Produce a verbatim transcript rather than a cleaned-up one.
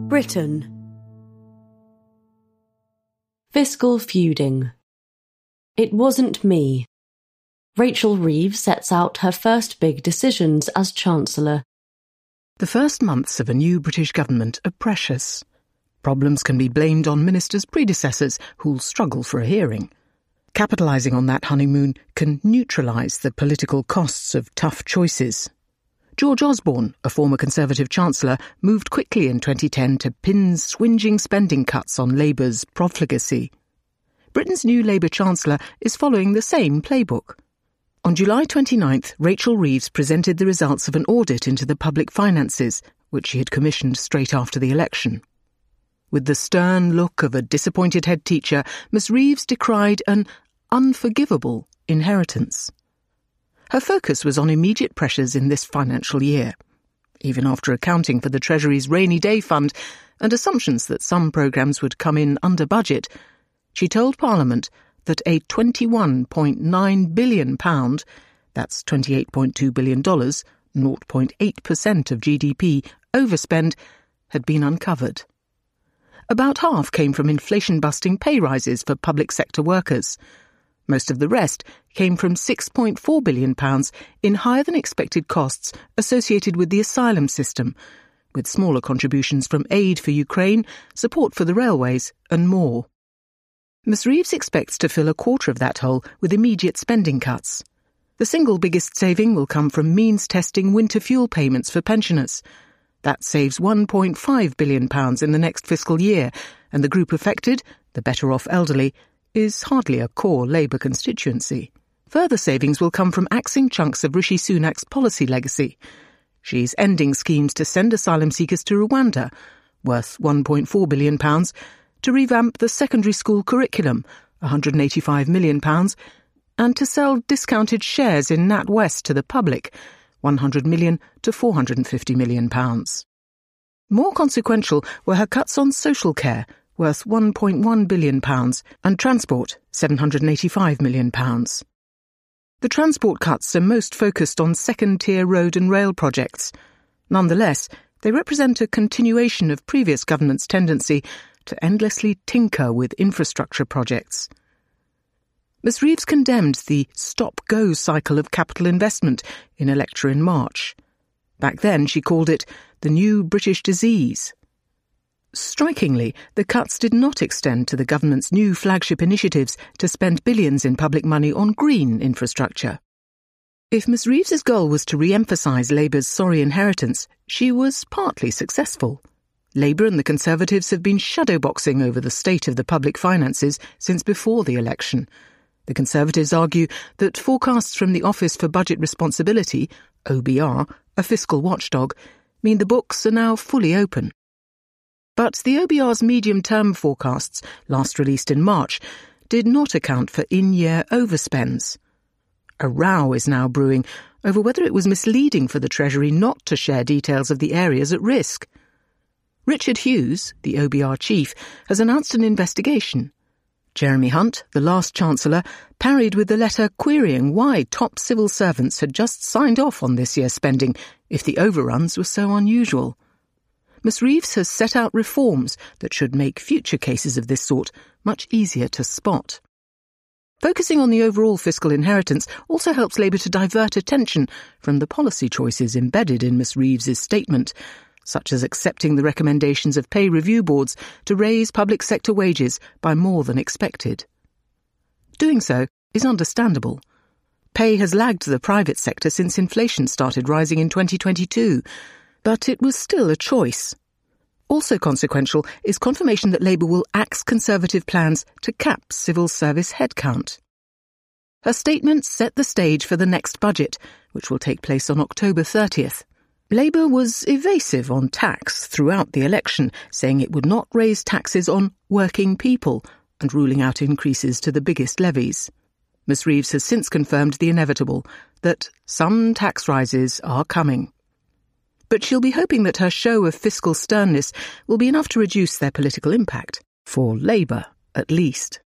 Britain. Fiscal feuding. It wasn't me. Rachel Reeves sets out her first big decisions as Chancellor. The first months of a new British government are precious. Problems can be blamed on ministers' predecessors who'll struggle for a hearing. Capitalising on that honeymoon can neutralise the political costs of tough choices. George Osborne, a former Conservative Chancellor, moved quickly in twenty ten to pin swinging spending cuts on Labour's profligacy. Britain's new Labour Chancellor is following the same playbook. On July twenty-ninth, Rachel Reeves presented the results of an audit into the public finances, which she had commissioned straight after the election. With the stern look of a disappointed head teacher, Miss Reeves decried an unforgivable inheritance. Her focus was on immediate pressures in this financial year. Even after accounting for the Treasury's rainy day fund and assumptions that some programmes would come in under budget, she told Parliament that a twenty-one point nine billion pounds, that's twenty-eight point two billion dollars, zero point eight percent of G D P, overspend had been uncovered. About half came from inflation-busting pay rises for public sector workers. Most of the rest came from six point four billion pounds in higher-than-expected costs associated with the asylum system, with smaller contributions from aid for Ukraine, support for the railways, and more. Miss Reeves expects to fill a quarter of that hole with immediate spending cuts. The single biggest saving will come from means testing winter fuel payments for pensioners. That saves one point five billion pounds in the next fiscal year, and the group affected, the better-off elderly, is hardly a core Labour constituency. Further savings will come from axing chunks of Rishi Sunak's policy legacy. She's ending schemes to send asylum seekers to Rwanda, worth one point four billion pounds, to revamp the secondary school curriculum, one hundred eighty-five million pounds, and to sell discounted shares in NatWest to the public, one hundred million pounds to four hundred fifty million pounds. More consequential were her cuts on social care, worth one point one billion pounds, and transport, seven hundred eighty-five million pounds. The transport cuts are most focused on second-tier road and rail projects. Nonetheless, they represent a continuation of previous governments' tendency to endlessly tinker with infrastructure projects. Miss Reeves condemned the stop-go cycle of capital investment in a lecture in March. Back then she called it the new British disease. Strikingly, the cuts did not extend to the government's new flagship initiatives to spend billions in public money on green infrastructure. If Miss Reeves's goal was to re-emphasise Labour's sorry inheritance, she was partly successful. Labour and the Conservatives have been shadowboxing over the state of the public finances since before the election. The Conservatives argue that forecasts from the Office for Budget Responsibility, O B R, a fiscal watchdog, mean the books are now fully open. But the O B R's medium-term forecasts, last released in March, did not account for in-year overspends. A row is now brewing over whether it was misleading for the Treasury not to share details of the areas at risk. Richard Hughes, the O B R chief, has announced an investigation. Jeremy Hunt, the last Chancellor, parried with a letter querying why top civil servants had just signed off on this year's spending if the overruns were so unusual. Miss Reeves has set out reforms that should make future cases of this sort much easier to spot. Focusing on the overall fiscal inheritance also helps Labour to divert attention from the policy choices embedded in Miss Reeves's statement, such as accepting the recommendations of pay review boards to raise public sector wages by more than expected. Doing so is understandable. Pay has lagged the private sector since inflation started rising in twenty twenty-two, but it was still a choice. Also consequential is confirmation that Labour will axe Conservative plans to cap civil service headcount. Her statement set the stage for the next budget, which will take place on October thirtieth. Labour was evasive on tax throughout the election, saying it would not raise taxes on working people and ruling out increases to the biggest levies. Miss Reeves has since confirmed the inevitable, that some tax rises are coming. But she'll be hoping that her show of fiscal sternness will be enough to reduce their political impact, for Labour at least.